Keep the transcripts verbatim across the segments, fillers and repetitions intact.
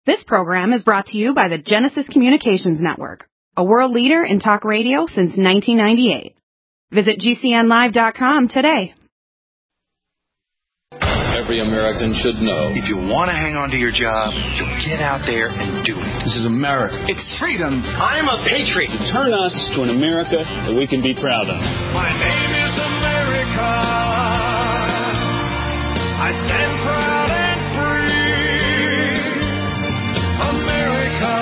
This program is brought to you by the Genesis Communications Network, a world leader in talk radio since nineteen ninety-eight. Visit G C N live dot com today. Every American should know. If you want to hang on to your job, you get out there and do it. This is America. It's freedom. I'm a patriot. Turn us to an America that we can be proud of. My name is America. I stand proud and free. America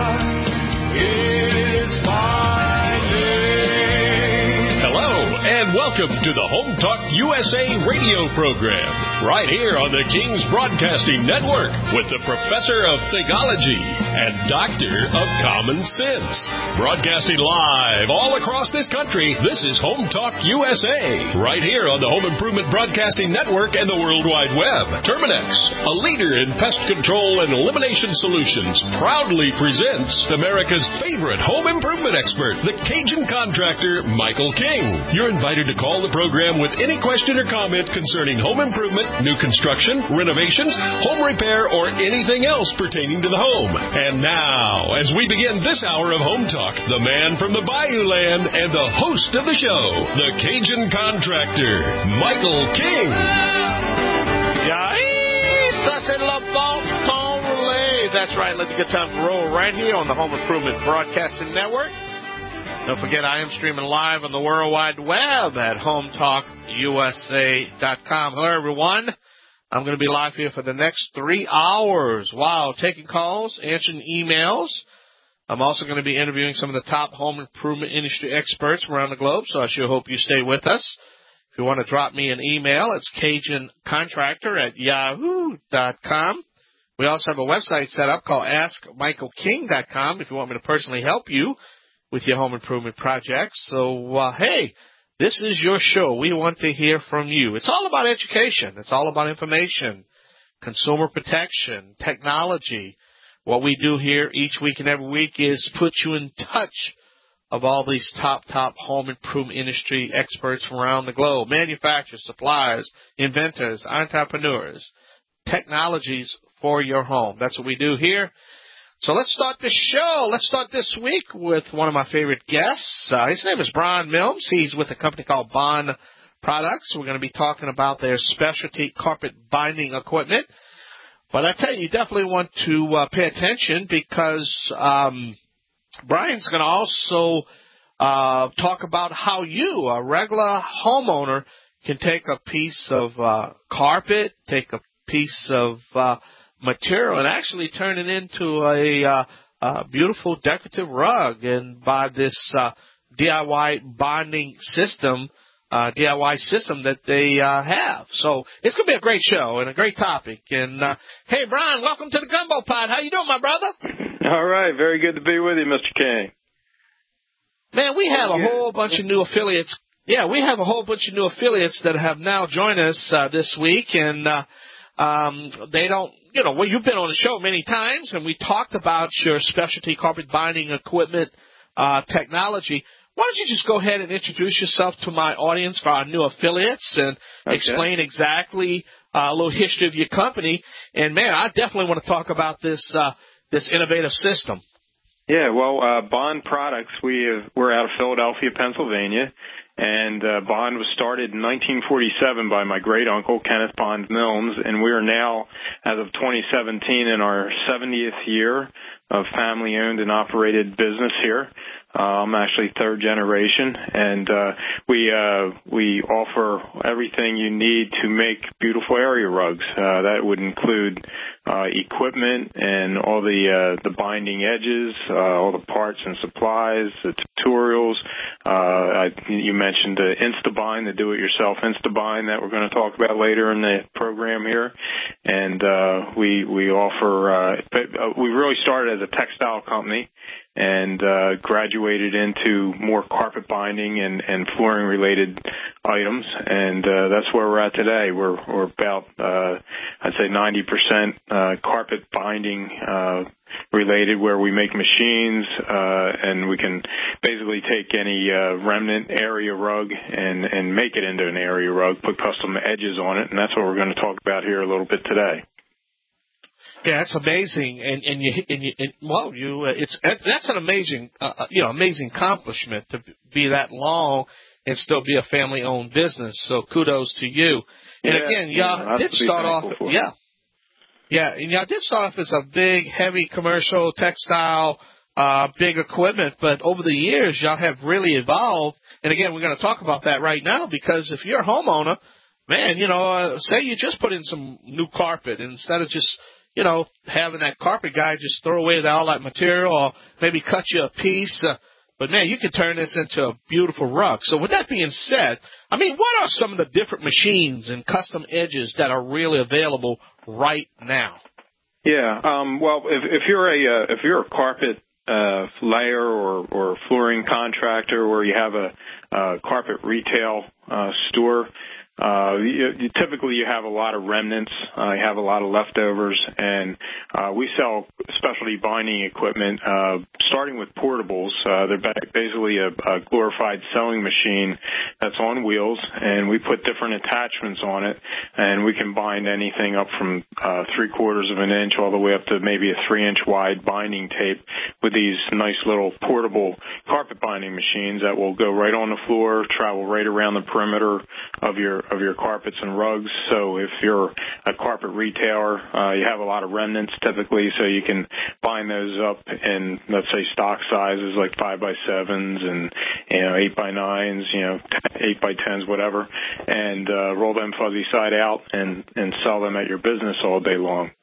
is my name. Hello, and welcome to the Home Talk U S A radio program, right here on the King's Broadcasting Network, with the Professor of Thigology and Doctor of Common Sense. Broadcasting live all across this country, this is Home Talk U S A, right here on the Home Improvement Broadcasting Network and the World Wide Web. Terminex, a leader in pest control and elimination solutions, proudly presents America's favorite home improvement expert, the Cajun contractor, Michael King. You're invited to call the program with any question or comment concerning home improvement, new construction, renovations, home repair, or anything else pertaining to the home. And now, as we begin this hour of Home Talk, the man from the Bayou Land and the host of the show, the Cajun contractor, Michael King. That's right, let the good times roll right here on the Home Improvement Broadcasting Network. Don't forget, I am streaming live on the World Wide Web at home talk U S A dot com. Hello, everyone. I'm going to be live here for the next three hours. Wow, taking calls, answering emails. I'm also going to be interviewing some of the top home improvement industry experts around the globe, so I sure hope you stay with us. If you want to drop me an email, it's Cajun Contractor at yahoo dot com. We also have a website set up called ask michael king dot com if you want me to personally help you with your home improvement projects. So, uh, hey, this is your show. We want to hear from you. It's all about education. It's all about information, consumer protection, technology. What we do here each week and every week is put you in touch of all these top, top home improvement industry experts from around the globe, manufacturers, suppliers, inventors, entrepreneurs, technologies for your home. That's what we do here. So let's start this show. Let's start this week with one of my favorite guests. Uh, his name is Brian Milms. He's with a company called Bond Products. We're going to be talking about their specialty carpet binding equipment. But I tell you, you definitely want to uh, pay attention because um, Brian's going to also uh, talk about how you, a regular homeowner, can take a piece of uh, carpet, take a piece of uh, material, and actually turn it into a, uh, a beautiful decorative rug. And by this uh, D I Y bonding system, uh, D I Y system that they uh, have. So it's going to be a great show and a great topic. And, uh, hey, Brian, welcome to the Gumbo Pod. How you doing, my brother? All right. Very good to be with you, Mister King. Man, we have a whole bunch of new affiliates. Yeah, we have a whole bunch of new affiliates that have now joined us uh, this week. And uh, um, they don't, you know, well, you've been on the show many times, and we talked about your specialty carpet binding equipment uh, technology. Why don't you just go ahead and introduce yourself to my audience for our new affiliates and okay. explain exactly uh, a little history of your company. And, man, I definitely want to talk about this uh, this innovative system. Yeah, well, uh, Bond Products, we have, we're out of Philadelphia, Pennsylvania. And uh, Bond was started in nineteen forty-seven by my great-uncle, Kenneth Bond Milms, and we are now, as of twenty seventeen, in our seventieth year of family-owned and operated business here. Uh, I'm actually third generation, and uh, we uh, we offer everything you need to make beautiful area rugs. Uh, that would include uh, equipment and all the uh, the binding edges, uh, all the parts and supplies, the tutorials. Uh, I, you mentioned the InstaBind, the do-it-yourself InstaBind that we're going to talk about later in the program here, and uh, we we offer. Uh, we really started as a textile company and uh, graduated into more carpet binding and, and flooring related items, and uh, that's where we're at today. We're we're about uh, I'd say ninety percent uh, carpet binding uh, related, where we make machines uh, and we can basically take any uh, remnant area rug and and make it into an area rug, put custom edges on it, and that's what we're going to talk about here a little bit today. Yeah, it's amazing, and and you and you and, well, you uh, it's that's an amazing uh, you know amazing accomplishment to be that long and still be a family-owned business. So kudos to you. And yeah, again, y'all yeah, did start off, for. yeah, yeah, and y'all did start off as a big, heavy commercial textile, uh, big equipment, but over the years, y'all have really evolved. And again, we're going to talk about that right now because if you're a homeowner, man, you know, uh, say you just put in some new carpet and instead of just you know, having that carpet guy just throw away all that material or maybe cut you a piece. Uh, but, man, you can turn this into a beautiful rug. So with that being said, I mean, what are some of the different machines and custom edges that are really available right now? Yeah, um, well, if, if you're a uh, if you're a carpet uh, layer or, or flooring contractor, or you have a, a carpet retail uh, store, Uh, you, you, typically you have a lot of remnants, uh, you have a lot of leftovers, and uh, we sell specialty binding equipment, uh, starting with portables. Uh, they're basically a, a glorified sewing machine that's on wheels, and we put different attachments on it, and we can bind anything up from uh, three quarters of an inch all the way up to maybe a three inch wide binding tape with these nice little portable carpet binding machines that will go right on the floor, travel right around the perimeter of your of your carpets and rugs. So if you're a carpet retailer, uh, you have a lot of remnants typically, so you can bind those up in, let's say, stock sizes like five by sevens and, you know, eight by nines, you know, eight by tens, whatever, and uh, roll them fuzzy side out and, and sell them at your business all day long.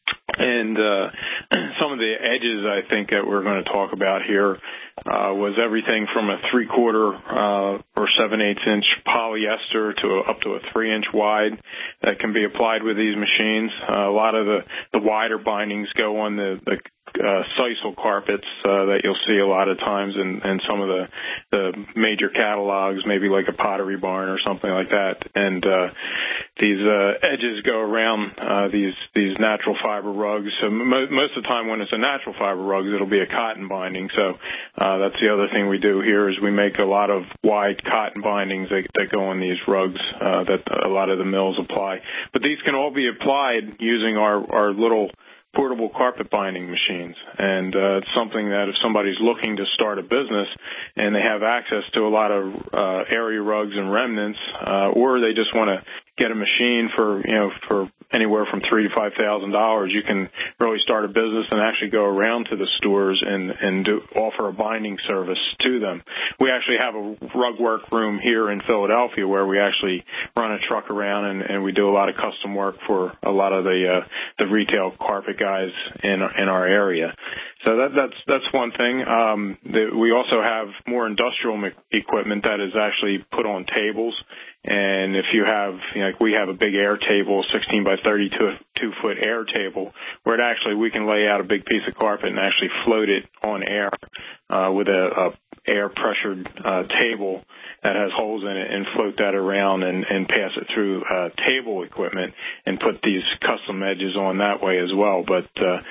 And uh, some of the edges I think that we're going to talk about here uh, was everything from a three-quarter uh, or seven-eighths inch polyester to a, up to a three-inch wide that can be applied with these machines. Uh, a lot of the, the wider bindings go on the, the uh, sisal carpets uh, that you'll see a lot of times in, in some of the, the major catalogs, maybe like a Pottery Barn or something like that. And uh, these uh, edges go around uh, these these natural fiber rugs. So mo- most of the time when it's a natural fiber rug, it'll be a cotton binding. So uh, that's the other thing we do here is we make a lot of wide cotton bindings that, that go on these rugs uh, that a lot of the mills apply. But these can all be applied using our, our little portable carpet binding machines. And uh, it's something that if somebody's looking to start a business and they have access to a lot of uh, area rugs and remnants, uh, or they just want to get a machine for, you know, for anywhere from three to five thousand dollars, you can really start a business and actually go around to the stores and and do, offer a binding service to them. We actually have a rug work room here in Philadelphia where we actually run a truck around and, and we do a lot of custom work for a lot of the uh, the retail carpet guys in in our area. So that, that's that's one thing. Um, the, we also have more industrial equipment that is actually put on tables. And if you have, you know, like we have a big air table, sixteen by thirty-two foot air table, where it actually we can lay out a big piece of carpet and actually float it on air uh, with a, a air pressured uh, table that has holes in it, and float that around and, and pass it through uh, table equipment and put these custom edges on that way as well. But uh,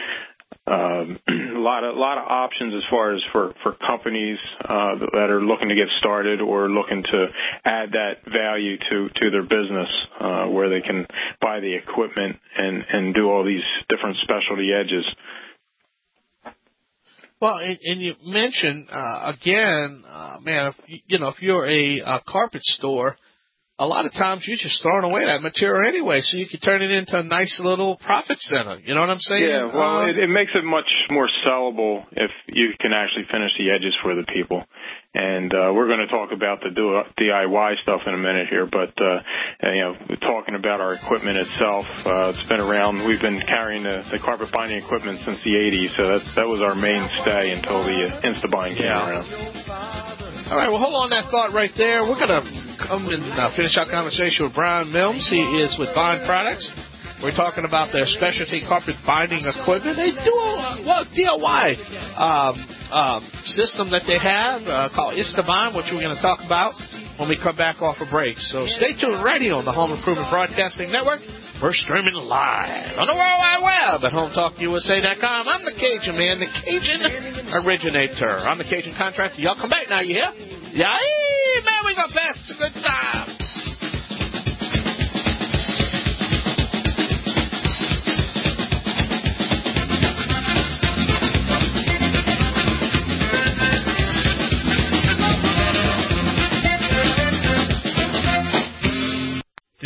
Um, a lot of a lot of options as far as for for companies uh, that are looking to get started or looking to add that value to to their business, uh, where they can buy the equipment and and do all these different specialty edges. Well, and, and you mentioned uh, again, uh, man, if, you know, if you're a, a carpet store, a lot of times you're just throwing away that material anyway, so you can turn it into a nice little profit center. You know what I'm saying? Yeah, well, um, it, it makes it much more sellable if you can actually finish the edges for the people. And uh, we're going to talk about the D I Y stuff in a minute here, but, uh, you know, talking about our equipment itself, uh, it's been around. We've been carrying the, the carpet binding equipment since the eighties, so that's, that was our mainstay until the uh, Instabind came yeah. around. All right, well, hold on that thought right there. We're going to come and uh, finish our conversation with Brian Milnes. He is with Bond Products. We're talking about their specialty carpet binding equipment. They do a well, D I Y um, um, system that they have uh, called Instabind, which we're going to talk about when we come back off a break. So stay tuned right here on the Home Improvement Broadcasting Network. We're streaming live on the World Wide Web at home talk U S A dot com. I'm the Cajun man, the Cajun originator. I'm the Cajun contractor. Y'all come back now, you hear? Yeah, man, we got fast. It's a good time.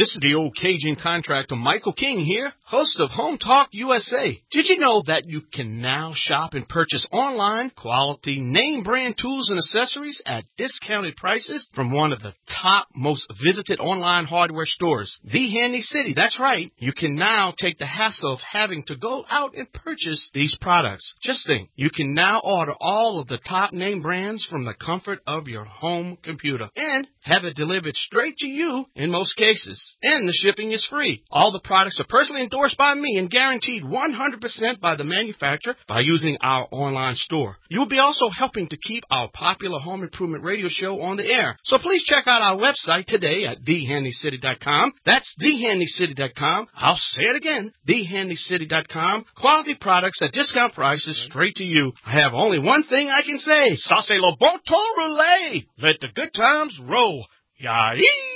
This is the old Cajun contractor, Michael King here, host of Home Talk U S A. Did you know that you can now shop and purchase online quality name brand tools and accessories at discounted prices from one of the top most visited online hardware stores, The Handy City? That's right. You can now take the hassle of having to go out and purchase these products. Just think, you can now order all of the top name brands from the comfort of your home computer and have it delivered straight to you in most cases. And the shipping is free. All the products are personally endorsed by me and guaranteed one hundred percent by the manufacturer by using our online store. You will be also helping to keep our popular home improvement radio show on the air. So please check out our website today at the handy city dot com. That's the handy city dot com. I'll say it again, the handy city dot com. Quality products at discount prices straight to you. I have only one thing I can say. Ça c'est le bon temps roulé. Let the good times roll. Yay!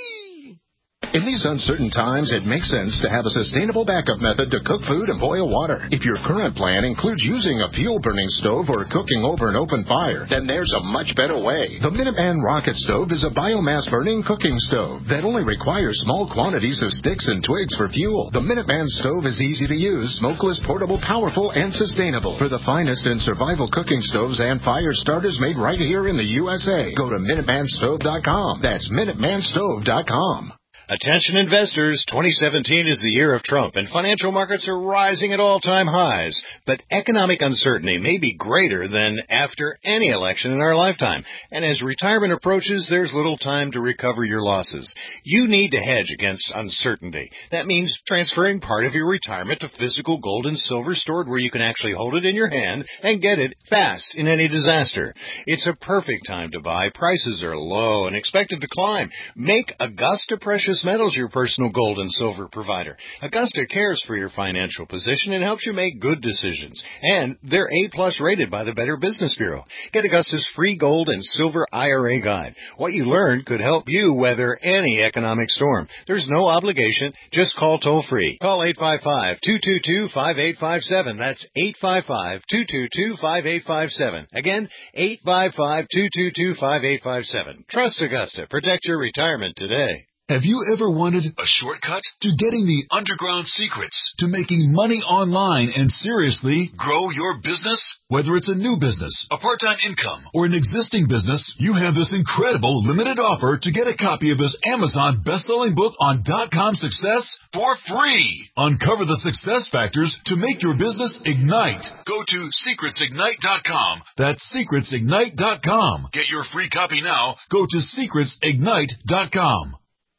In these uncertain times, it makes sense to have a sustainable backup method to cook food and boil water. If your current plan includes using a fuel-burning stove or cooking over an open fire, then there's a much better way. The Minuteman Rocket Stove is a biomass-burning cooking stove that only requires small quantities of sticks and twigs for fuel. The Minuteman Stove is easy to use, smokeless, portable, powerful, and sustainable. For the finest in survival cooking stoves and fire starters made right here in the U S A, go to minuteman stove dot com. That's minuteman stove dot com. Attention investors, twenty seventeen is the year of Trump, and financial markets are rising at all-time highs. But economic uncertainty may be greater than after any election in our lifetime. And as retirement approaches, there's little time to recover your losses. You need to hedge against uncertainty. That means transferring part of your retirement to physical gold and silver stored where you can actually hold it in your hand and get it fast in any disaster. It's a perfect time to buy. Prices are low and expected to climb. Make Augusta Precious Metals your personal gold and silver provider. Augusta cares for your financial position and helps you make good decisions. And they're A-plus rated by the Better Business Bureau. Get Augusta's free gold and silver I R A guide. What you learn could help you weather any economic storm. There's no obligation. Just call toll-free. Call eight five five, two two two, five eight five seven. That's eight five five, two two two, five eight five seven. Again, eight five five, two two two, five eight five seven. Trust Augusta. Protect your retirement today. Have you ever wanted a shortcut to getting the underground secrets to making money online and seriously grow your business? Whether it's a new business, a part-time income, or an existing business, you have this incredible limited offer to get a copy of this Amazon best-selling book on dot-com success for free. Uncover the success factors to make your business ignite. Go to secrets ignite dot com. That's secrets ignite dot com. Get your free copy now. Go to secrets ignite dot com.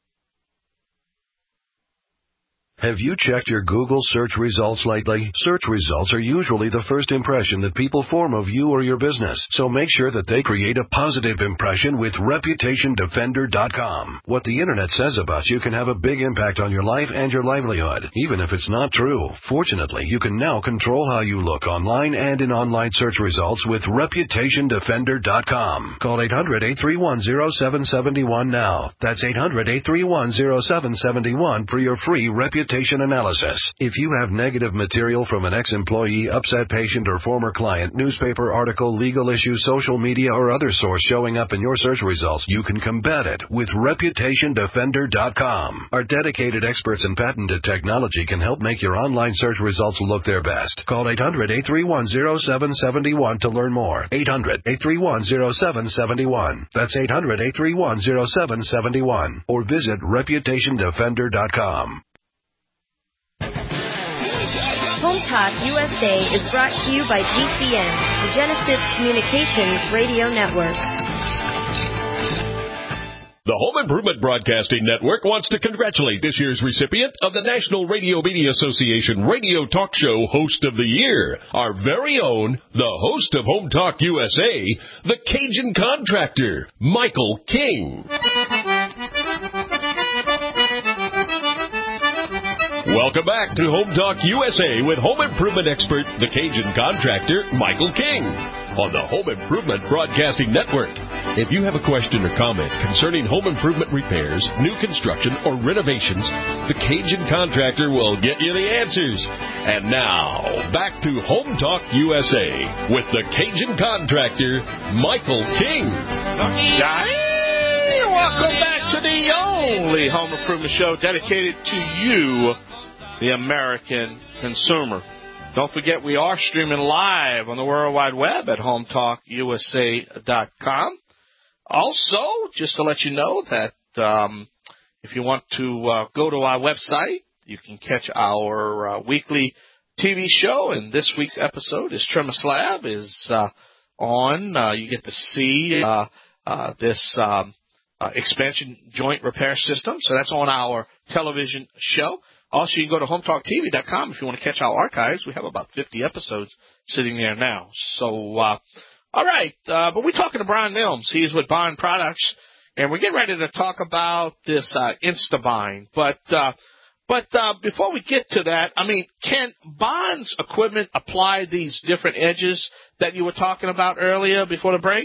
Have you checked your Google search results lately? Search results are usually the first impression that people form of you or your business, so make sure that they create a positive impression with reputation defender dot com. What the Internet says about you can have a big impact on your life and your livelihood, even if it's not true. Fortunately, you can now control how you look online and in online search results with reputation defender dot com. Call eight hundred, eight three one, zero seven seven one now. That's eight hundred, eight three one, zero seven seven one for your free reputation analysis. If you have negative material from an ex-employee, upset patient, or former client, newspaper article, legal issue, social media, or other source showing up in your search results, you can combat it with reputation defender dot com. Our dedicated experts in patented technology can help make your online search results look their best. Call eight hundred, eight three one, zero seven seven one to learn more. eight hundred, eight three one, zero seven seven one. That's eight hundred, eight three one, zero seven seven one. Or visit reputation defender dot com. Home Talk U S A is brought to you by G C N, the Genesis Communications Radio Network. The Home Improvement Broadcasting Network wants to congratulate this year's recipient of the National Radio Media Association Radio Talk Show Host of the Year, our very own, the host of Home Talk U S A, the Cajun Contractor, Michael King. Welcome back to Home Talk U S A with home improvement expert, the Cajun Contractor, Michael King, on the Home Improvement Broadcasting Network. If you have a question or comment concerning home improvement repairs, new construction, or renovations, the Cajun Contractor will get you the answers. And now, back to Home Talk U S A with the Cajun Contractor, Michael King. welcome back to the only home improvement show dedicated to you, the American consumer. Don't forget, we are streaming live on the World Wide Web at home talk U S A dot com. Also, just to let you know that um, if you want to uh, go to our website, you can catch our uh, weekly T V show, and this week's episode is Trim a Slab is uh, on. Uh, you get to see uh, uh, this um, uh, expansion joint repair system, so that's on our television show. Also, you can go to home talk T V dot com if you want to catch our archives. We have about fifty episodes sitting there now. So, uh, all right, uh, but we're talking to Brian Mills. He's with Bond Products, and we're getting ready to talk about this uh, InstaBind. But uh, but uh, before we get to that, I mean, can Bond's equipment apply these different edges that you were talking about earlier before the break?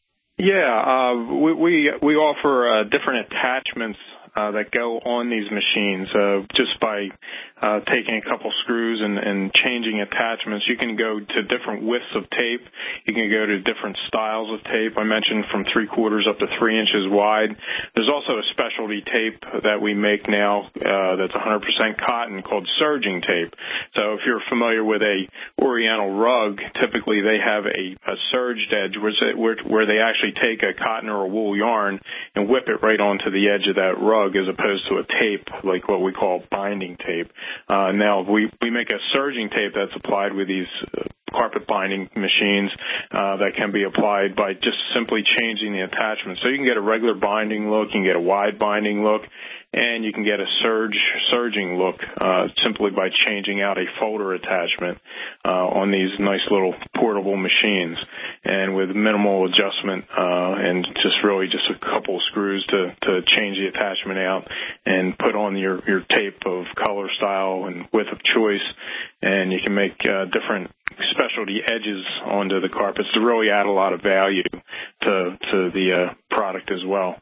Yeah, uh, we, we we offer uh, different attachments uh, that go on these machines. Uh, just by uh, taking a couple screws and, and changing attachments, you can go to different widths of tape. You can go to different styles of tape. I mentioned from three quarters up to three inches wide. There's also a specialty tape that we make now uh, that's one hundred percent cotton called serging tape. So if you're familiar with a Oriental rug, typically they have a, a serged edge where, where they actually take a cotton or a wool yarn and whip it right onto the edge of that rug, as opposed to a tape like what we call binding tape. Uh, now we, we make a serging tape that's applied with these uh, carpet binding machines uh, that can be applied by just simply changing the attachment. So you can get a regular binding look, you can get a wide binding look, and you can get a surge serging look uh, simply by changing out a folder attachment uh, on these nice little portable machines, and with minimal adjustment uh, and just really just a couple of screws to, to change the attachment out and put on your, your tape of color, style, and width of choice, and you can make uh, different specialty edges onto the carpets to really add a lot of value to, to the uh, product as well.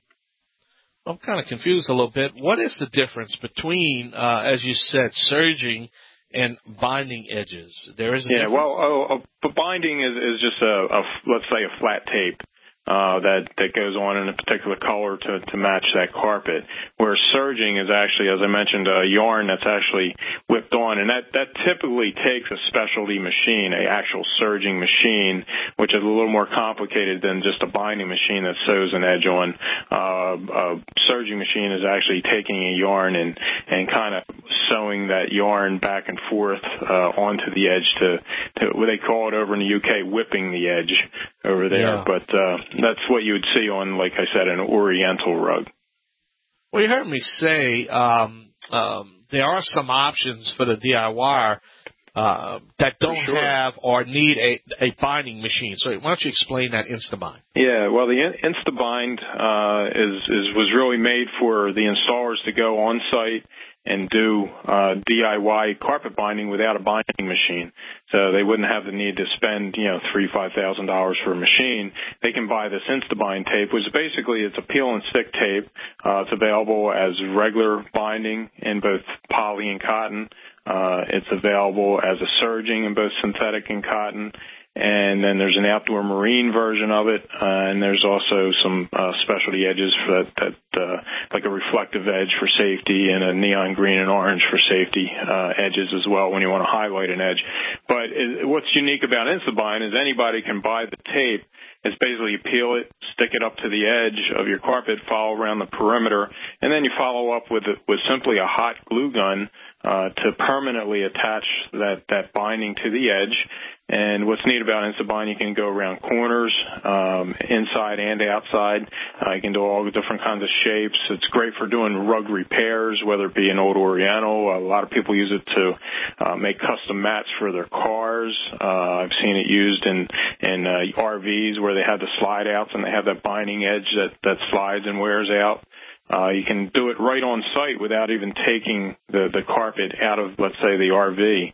I'm kind of confused a little bit. What is the difference between, uh, as you said, serging and binding edges? There is a yeah, difference? well, oh, oh, binding is, is just a, a, let's say, a flat tape uh, that, that goes on in a particular color to, to match that carpet, where serging is actually, as I mentioned, a yarn that's actually whipped on, and that, that typically takes a specialty machine, a actual serging machine, which is a little more complicated than just a binding machine that sews an edge on. Uh, a serging machine is actually taking a yarn and, and kind of sewing that yarn back and forth uh, onto the edge to, to, what they call it over in the U K, whipping the edge over there. Yeah. But uh, that's what you would see on, like I said, an Oriental rug. Well, you heard me say um, um, there are some options for the D I Y uh, that don't sure. have or need a, a binding machine. So why don't you explain that InstaBind? Yeah, well, the InstaBind uh, is, is was really made for the installers to go on site and do uh, D I Y carpet binding without a binding machine. So they wouldn't have the need to spend, you know, three, five thousand dollars for a machine. They can buy this InstaBind tape, which basically it's a peel and stick tape. Uh, it's available as regular binding in both poly and cotton. Uh, it's available as a serging in both synthetic and cotton. And then there's an outdoor marine version of it, uh, and there's also some uh, specialty edges for that, that uh, like a reflective edge for safety and a neon green and orange for safety uh, edges as well when you want to highlight an edge. But it, what's unique about InstaBind is anybody can buy the tape. It's basically you peel it, stick it up to the edge of your carpet, follow around the perimeter, and then you follow up with with simply a hot glue gun uh, to permanently attach that, that binding to the edge. And what's neat about InstaBind, you can go around corners, um, inside and outside. Uh, you can do all the different kinds of shapes. It's great for doing rug repairs, whether it be an old Oriental. A lot of people use it to uh, make custom mats for their cars. Uh, I've seen it used in, in uh, R Vs where they have the slide outs and they have that binding edge that, that slides and wears out. Uh, you can do it right on site without even taking the, the carpet out of, let's say, the R V.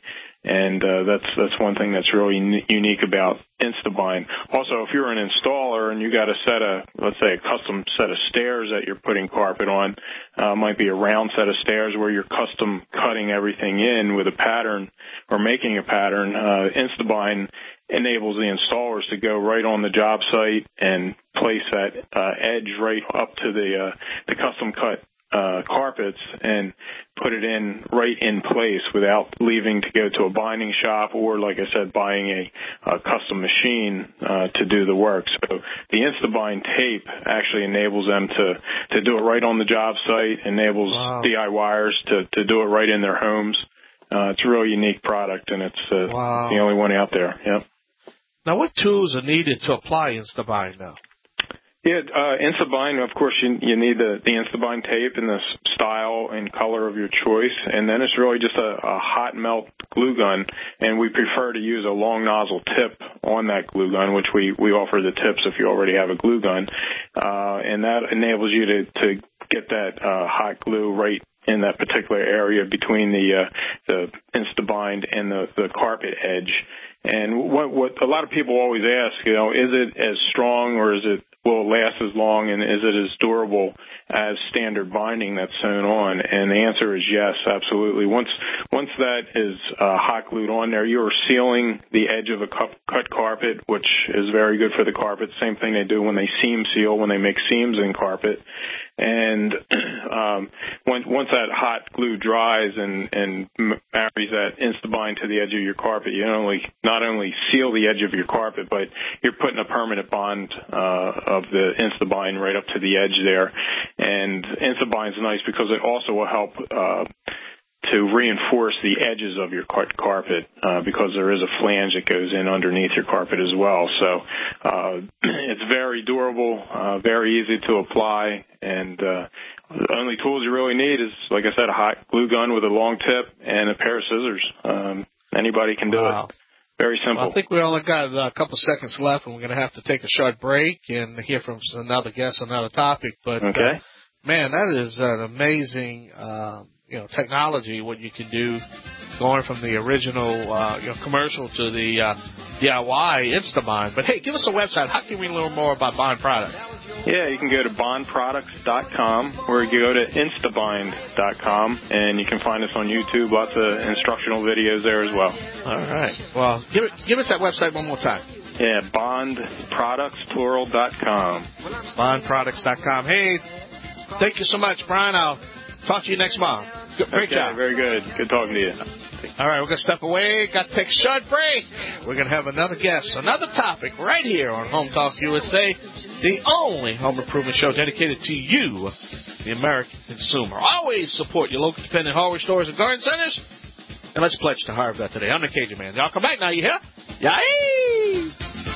And uh, that's that's one thing that's really un- unique about Instabind. Also, if you're an installer and you got a set of, let's say, a custom set of stairs that you're putting carpet on, uh, might be a round set of stairs where you're custom cutting everything in with a pattern or making a pattern, uh, Instabind enables the installers to go right on the job site and place that uh, edge right up to the uh, the custom cut uh, carpets and put it in right in place without leaving to go to a binding shop or, like I said, buying a, a custom machine uh, to do the work. So the Instabind tape actually enables them to, to do it right on the job site, enables wow. DIYers to, to do it right in their homes. Uh, it's a real unique product, and it's uh, wow. the only one out there. Yep. Now, what tools are needed to apply Instabind now? Yeah, uh, Instabind, of course, you, you need the, the Instabind tape in the style and color of your choice, and then it's really just a, a hot melt glue gun, and we prefer to use a long nozzle tip on that glue gun, which we, we offer the tips if you already have a glue gun, uh, and that enables you to, to get that uh, hot glue right in that particular area between the uh, the Instabind and the, the carpet edge. And what, what a lot of people always ask, you know, is it as strong or is it will it last as long, and is it as durable as standard binding that's sewn on? And the answer is yes, absolutely. Once once that is uh, hot glued on there, you are sealing the edge of a cut, cut carpet, which is very good for the carpet. Same thing they do when they seam seal, when they make seams in carpet. And um, once once that hot glue dries and, and marries that Instabind to the edge of your carpet, you not only not only seal the edge of your carpet, but you're putting a permanent bond uh, of the Instabind right up to the edge there. And Instabind's nice because it also will help uh, to reinforce the edges of your carpet uh, because there is a flange that goes in underneath your carpet as well. So uh, it's very durable, uh, very easy to apply, and uh, the only tools you really need is, like I said, a hot glue gun with a long tip and a pair of scissors. Um, anybody can do wow. it. Very simple. Well, I think we only got a couple seconds left, and we're going to have to take a short break and hear from another guest on another topic. But okay. uh, man, that is an amazing um, you know technology. What you can do, going from the original uh, you know commercial to the uh, D I Y Instabind. But hey, give us a website. How can we learn more about Bond products? Yeah, you can go to bond products dot com, or you can go to instabind dot com, and you can find us on YouTube. Lots of instructional videos there as well. All right. Well, give it, give us that website one more time. Yeah, bond products plural dot com. bond products dot com. Hey, thank you so much, Brian. I'll talk to you next month. Great okay, job. Very good. Good talking to you. All right, we're going to step away. Got to take a short break. We're going to have another guest, another topic right here on Home Talk U S A, the only home improvement show dedicated to you, the American consumer. Always support your local independent hardware stores and garden centers. And let's pledge to harvest that today. I'm the Cajun Man. Y'all come back now, you hear? Yay!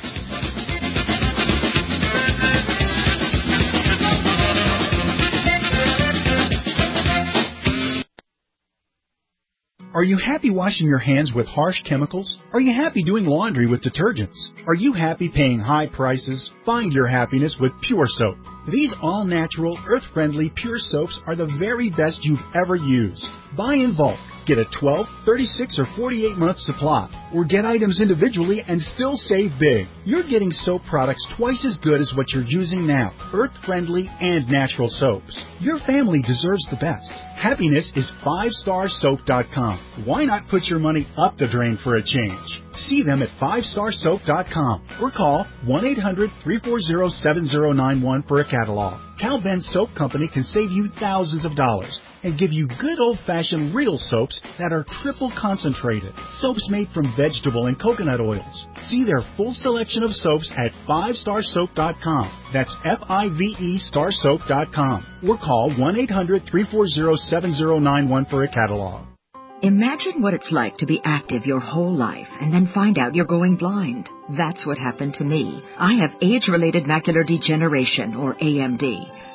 Are you happy washing your hands with harsh chemicals? Are you happy doing laundry with detergents? Are you happy paying high prices? Find your happiness with Pure Soap. These all-natural, earth-friendly Pure Soaps are the very best you've ever used. Buy in bulk. Get a twelve, thirty-six, or forty-eight month supply. Or get items individually and still save big. You're getting soap products twice as good as what you're using now. Earth-friendly and natural soaps. Your family deserves the best. Happiness is five star soap dot com. Why not put your money up the drain for a change? See them at five star soap dot com or call one eight hundred, three four zero, seven zero nine one for a catalog. Cal Ben Soap Company can save you thousands of dollars and give you good old-fashioned real soaps that are triple concentrated. Soaps made from vegetable and coconut oils. See their full selection of soaps at five star soap dot com. That's F I V E star soap dot com. Or call one eight hundred, three four zero, seven zero nine one for a catalog. Imagine what it's like to be active your whole life and then find out you're going blind. That's what happened to me. I have age-related macular degeneration, or A M D.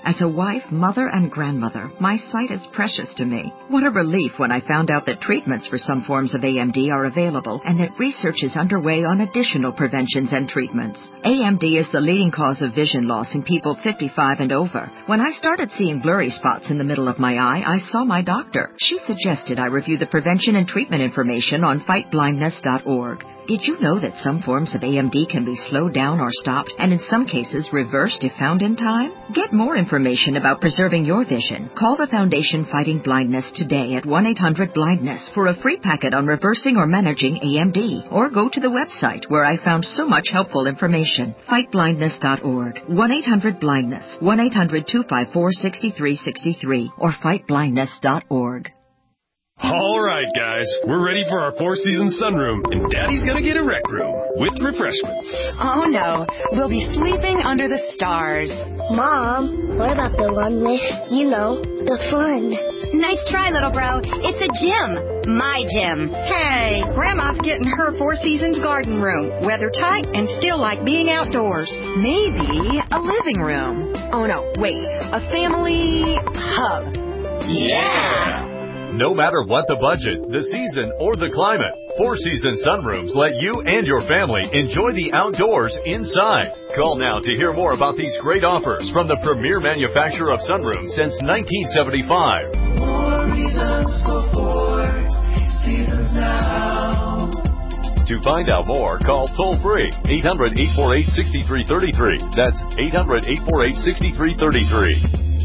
As a wife, mother, and grandmother, my sight is precious to me. What a relief when I found out that treatments for some forms of A M D are available and that research is underway on additional preventions and treatments. A M D is the leading cause of vision loss in people fifty-five and over. When I started seeing blurry spots in the middle of my eye, I saw my doctor. She suggested I review the prevention and treatment information on fight blindness dot org. Did you know that some forms of A M D can be slowed down or stopped, and in some cases reversed if found in time? Get more information about preserving your vision. Call the Foundation Fighting Blindness today at one eight hundred blindness for a free packet on reversing or managing A M D. Or go to the website where I found so much helpful information. fight blindness dot org. one eight hundred blindness. one eight hundred two five four six three six three or fight blindness dot org. All right, guys, we're ready for our Four Seasons sunroom, and Daddy's gonna get a rec room with refreshments. Oh, no. We'll be sleeping under the stars. Mom, what about the one with, you know, the fun? Nice try, little bro. It's a gym. My gym. Hey, Grandma's getting her Four Seasons garden room. Weather tight and still like being outdoors. Maybe a living room. Oh, no, wait. A family hub. Yeah! No matter what the budget, the season, or the climate, Four Seasons sunrooms let you and your family enjoy the outdoors inside. Call now to hear more about these great offers from the premier manufacturer of sunrooms since nineteen seventy-five. More reasons for Four Seasons now. To find out more, call toll-free eight hundred, eight four eight, six three three three. That's eight hundred, eight four eight, six three three three.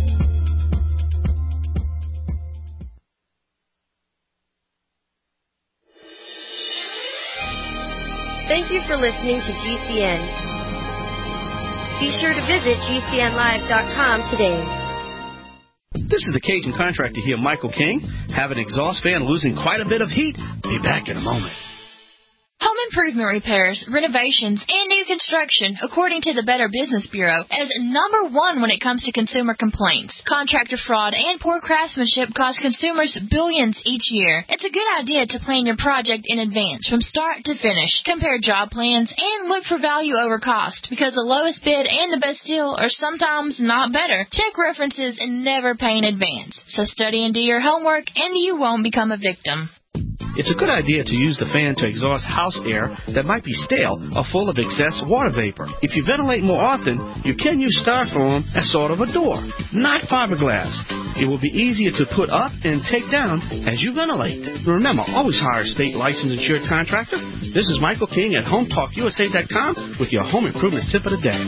Thank you for listening to G C N. Be sure to visit G C N live dot com today. This is the Cajun contractor here, Michael King. Have an exhaust fan losing quite a bit of heat? Be back in a moment. Home improvement repairs, renovations, and new construction, according to the Better Business Bureau, is number one when it comes to consumer complaints. Contractor fraud and poor craftsmanship cost consumers billions each year. It's a good idea to plan your project in advance, from start to finish. Compare job plans and look for value over cost, because the lowest bid and the best deal are sometimes not better. Check references and never pay in advance. So study and do your homework, and you won't become a victim. It's a good idea to use the fan to exhaust house air that might be stale or full of excess water vapor. If you ventilate more often, you can use styrofoam as sort of a door, not fiberglass. It will be easier to put up and take down as you ventilate. Remember, always hire a state licensed insured contractor. This is Michael King at home talk U S A dot com with your home improvement tip of the day.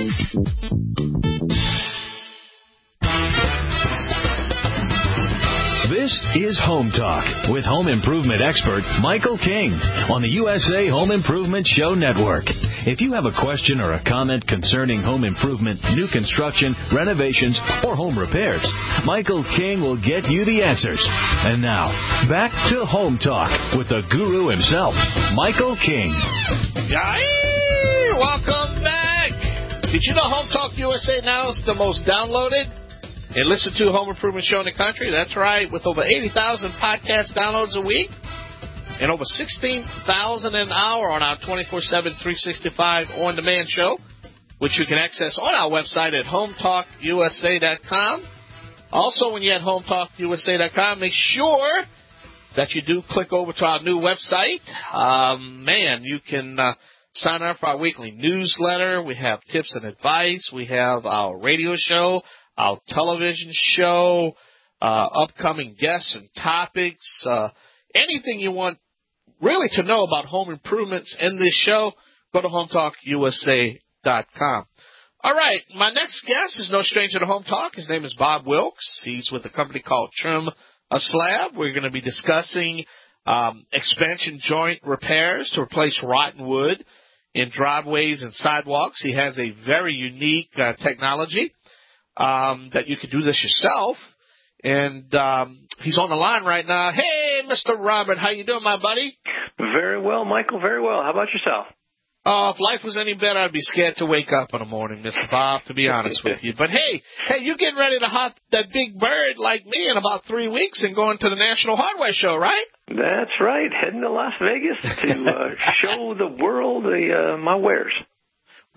This is Home Talk with home improvement expert Michael King on the U S A Home Improvement Show Network. If you have a question or a comment concerning home improvement, new construction, renovations, or home repairs, Michael King will get you the answers. And now, back to Home Talk with the guru himself, Michael King. Yay! Welcome back. Did you know Home Talk U S A now is the most downloaded and listen to home improvement show in the country? That's right, with over eighty thousand podcast downloads a week and over sixteen thousand an hour on our twenty-four seven, three sixty-five on-demand show, which you can access on our website at home talk U S A dot com. Also, when you're at home talk U S A dot com, make sure that you do click over to our new website. Um, man, you can uh, sign up for our weekly newsletter. We have tips and advice. We have our radio show, our television show, uh, upcoming guests and topics, uh, anything you want really to know about home improvements in this show, go to home talk U S A dot com. All right, my next guest is no stranger to Home Talk. His name is Bob Wilkes. He's with a company called Trim a Slab. We're going to be discussing um, expansion joint repairs to replace rotten wood in driveways and sidewalks. He has a very unique uh, technology Um, that you can do this yourself, and um, he's on the line right now. Hey, Mister Robert, how you doing, my buddy? Very well, Michael, very well. How about yourself? Oh, if life was any better, I'd be scared to wake up in the morning, Mister Bob, to be honest with you. But, hey, hey, you getting ready to hop that big bird like me in about three weeks and going to the National Hardware Show, right? That's right, heading to Las Vegas to uh, show the world the uh, my wares.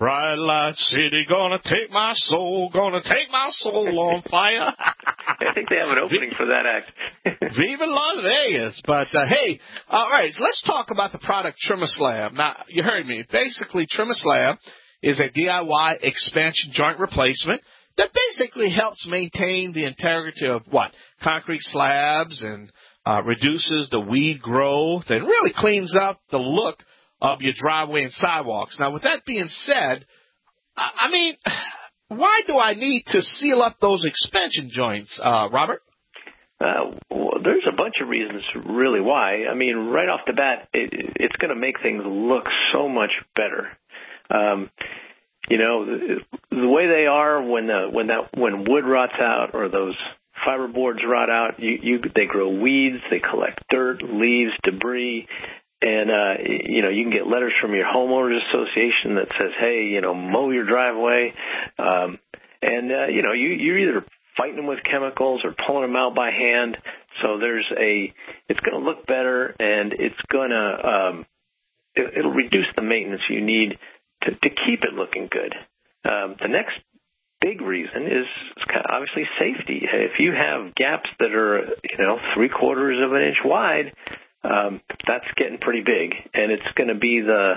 Bright light city, gonna take my soul, gonna take my soul on fire. I think they have an opening for that act. Viva Las Vegas. But, uh, hey, all right, let's talk about the product TrimmerSlab. Now, you heard me. Basically, TrimmerSlab is a D I Y expansion joint replacement that basically helps maintain the integrity of what? Concrete slabs and uh, reduces the weed growth and really cleans up the look of your driveway and sidewalks. Now, with that being said, I mean, why do I need to seal up those expansion joints, uh, Robert? Uh, well, there's a bunch of reasons really why. I mean, right off the bat, it, it's going to make things look so much better. Um, you know, the, the way they are when the when that when wood rots out or those fiberboards rot out, you, you they grow weeds, they collect dirt, leaves, debris. And, uh, you know, you can get letters from your homeowners association that says, hey, you know, mow your driveway. Um, and, uh, you know, you, you're either fighting them with chemicals or pulling them out by hand. So there's a, it's going to look better and it's going to, um, it, it'll reduce the maintenance you need to, to keep it looking good. Um, the next big reason is kind of obviously safety. If you have gaps that are, you know, three quarters of an inch wide, Um, that's getting pretty big, and it's going to be the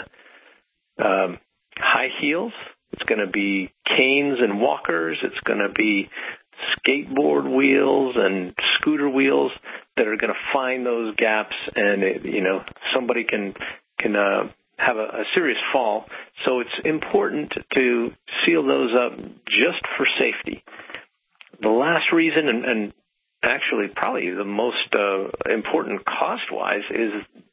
um, high heels. It's going to be canes and walkers. It's going to be skateboard wheels and scooter wheels that are going to find those gaps, and it, you know somebody can can uh, have a, a serious fall. So it's important to seal those up just for safety. The last reason, and, and actually probably the most uh, important cost-wise, is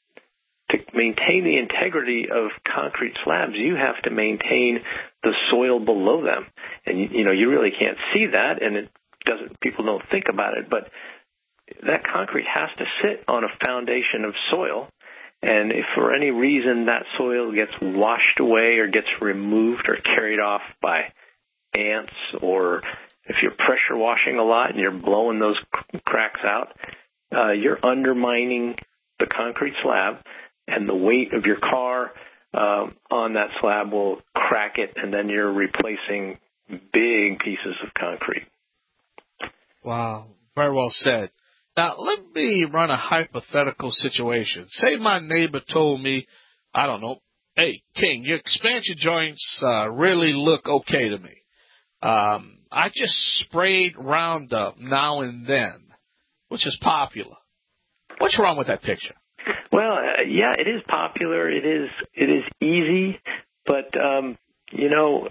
to maintain the integrity of concrete slabs. You have to maintain the soil below them, and you, you know you really can't see that, and it doesn't. People don't think about it, but that concrete has to sit on a foundation of soil, and if for any reason that soil gets washed away or gets removed or carried off by ants, or if you're pressure washing a lot and you're blowing those cracks out, uh, you're undermining the concrete slab, and the weight of your car um, on that slab will crack it, and then you're replacing big pieces of concrete. Wow, very well said. Now, let me run a hypothetical situation. Say my neighbor told me, I don't know, hey, King, your expansion joints uh, really look okay to me. Um, I just sprayed Roundup now and then, which is popular. What's wrong with that picture? Well, uh, yeah, it is popular. It is it is easy, but um, you know,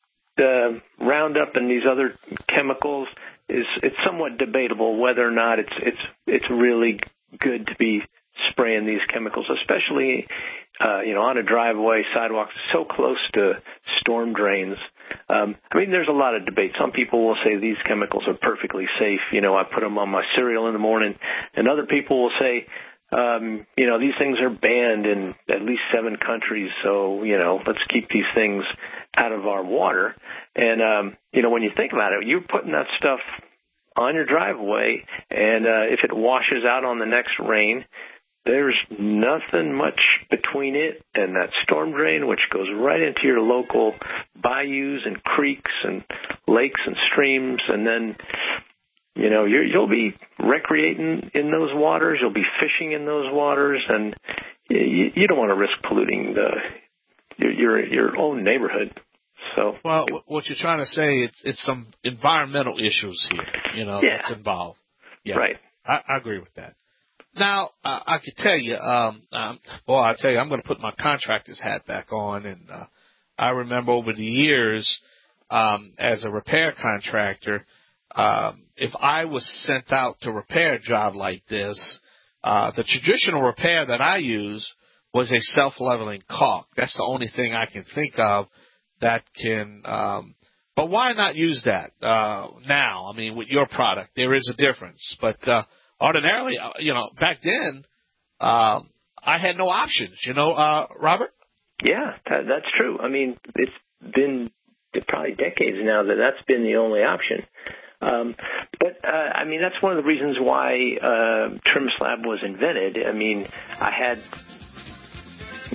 the Roundup and these other chemicals is it's somewhat debatable whether or not it's it's it's really good to be spraying these chemicals, especially uh, you know on a driveway, sidewalks, so close to storm drains. Um, I mean, there's a lot of debate. Some people will say these chemicals are perfectly safe. You know, I put them on my cereal in the morning. And other people will say, um, you know, these things are banned in at least seven countries. So, you know, let's keep these things out of our water. And, um, you know, when you think about it, you're putting that stuff on your driveway. And uh, if it washes out on the next rain, there's nothing much between it and that storm drain, which goes right into your local bayous and creeks and lakes and streams. And then, you know, you're, you'll be recreating in those waters. You'll be fishing in those waters. And you, you don't want to risk polluting the your, your, your own neighborhood. So, well, what you're trying to say, it's, it's some environmental issues here, you know, yeah. that's involved. Yeah, right. I, I agree with that. Now, uh, I could tell you, um, um, well, I tell you, I'm going to put my contractor's hat back on. And uh, I remember over the years, um, as a repair contractor, um, if I was sent out to repair a job like this, uh, the traditional repair that I use was a self-leveling caulk. That's the only thing I can think of that can. Um, but why not use that uh, now? I mean, with your product, there is a difference, but. Uh, Ordinarily, you know, back then, um, I had no options, you know, uh, Robert? Yeah, that, that's true. I mean, it's been probably decades now that that's been the only option. Um, but, uh, I mean, that's one of the reasons why uh, TrimSlab was invented. I mean, I had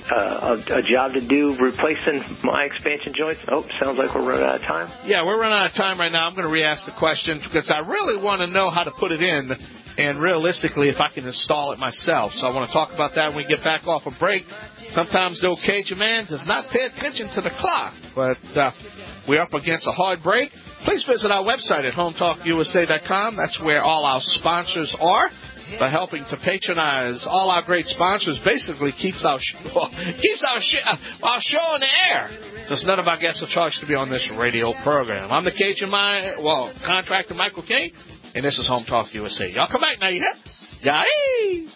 uh, a, a job to do replacing my expansion joints. Oh, sounds like we're running out of time. Yeah, we're running out of time right now. I'm going to re-ask the question because I really want to know how to put it in and realistically if I can install it myself. So I want to talk about that when we get back off a break. Sometimes the Cajun man does not pay attention to the clock, but uh, we're up against a hard break. Please visit our website at home talk U S A dot com. That's where all our sponsors are. By helping to patronize all our great sponsors, basically keeps our show, keeps our, sh- our show in the air. Since none of our guests are charged to be on this radio program. I'm the Cajun my well contractor Michael King, and this is Home Talk U S A. Y'all come back now, you hear? Yay!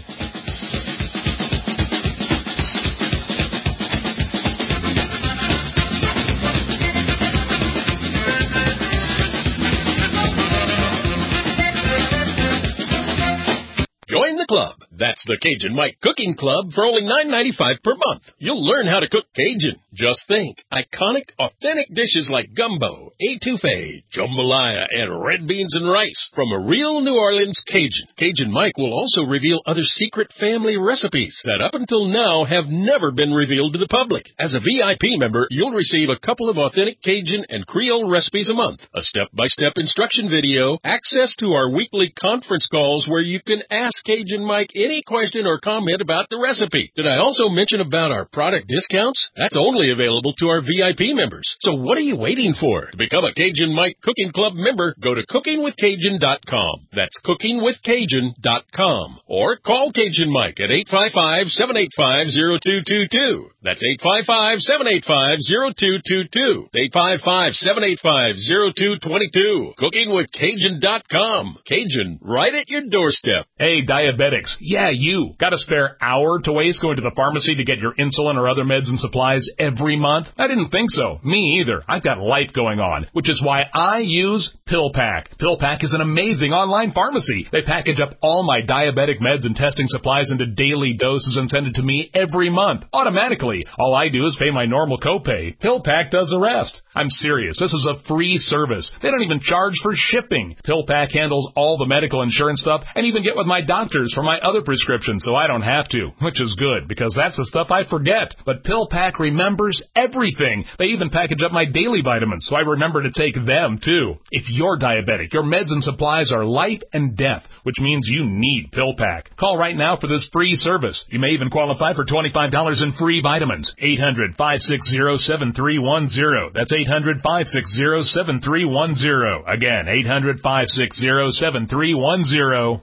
Join the club. That's the Cajun Mike Cooking Club for only nine ninety-five per month. You'll learn how to cook Cajun. Just think, iconic, authentic dishes like gumbo, etouffee, jambalaya, and red beans and rice from a real New Orleans Cajun. Cajun Mike will also reveal other secret family recipes that up until now have never been revealed to the public. As a V I P member, you'll receive a couple of authentic Cajun and Creole recipes a month, a step-by-step instruction video, access to our weekly conference calls where you can ask Cajun Mike any question or comment about the recipe. Did I also mention about our product discounts? That's only available to our V I P members. So what are you waiting for? To become a Cajun Mike Cooking Club member, go to cooking with cajun dot com. That's cooking with cajun dot com. Or call Cajun Mike at eight five five, seven eight five, zero two two two. That's eight five five, seven eight five, zero two two two. eight five five, seven eight five, zero two two two. cooking with cajun dot com. Cajun, right at your doorstep. Hey, diabetics. Yeah, you. Got a spare hour to waste going to the pharmacy to get your insulin or other meds and supplies every month? I didn't think so. Me either. I've got life going on, which is why I use PillPack. PillPack is an amazing online pharmacy. They package up all my diabetic meds and testing supplies into daily doses and send it to me every month, automatically. All I do is pay my normal copay. PillPack does the rest. I'm serious. This is a free service. They don't even charge for shipping. PillPack handles all the medical insurance stuff and even get with my doctors for my other prescriptions so I don't have to, which is good because that's the stuff I forget. But PillPack remembers everything. They even package up my daily vitamins so I remember to take them too. If you're diabetic, your meds and supplies are life and death, which means you need PillPack. Call right now for this free service. You may even qualify for twenty-five dollars in free vitamins. eight hundred, five six zero, seven three one zero. That's eight hundred, five six zero, seven three one zero. Again, eight hundred, five six zero, seven three one zero.